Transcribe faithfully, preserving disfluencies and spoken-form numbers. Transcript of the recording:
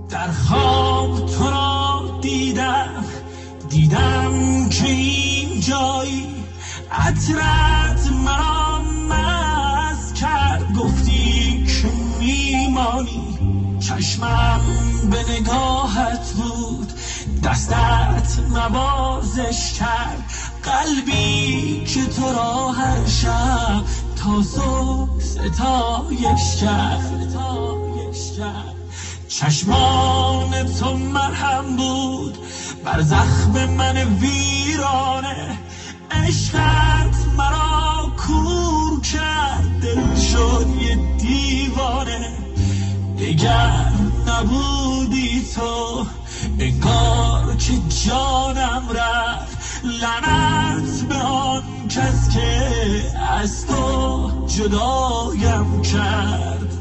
در خواب تو را دیدم، دیدم که این جایی عطرت مرا مست کرد. گفتی که میمانی، چشمم به نگاهت بود، دستت نوازش کرد. قلبی که تو را هر شب تا صبح ستایش کرد. چشمان تو مرهم بود بر زخم من ویرانه، عشقت مرا کور کرد، دل شد یه دیوانه. دیگر نبودی تو، انگار که جانم رفت. لعنت به آن کس که از تو جدایم کرد.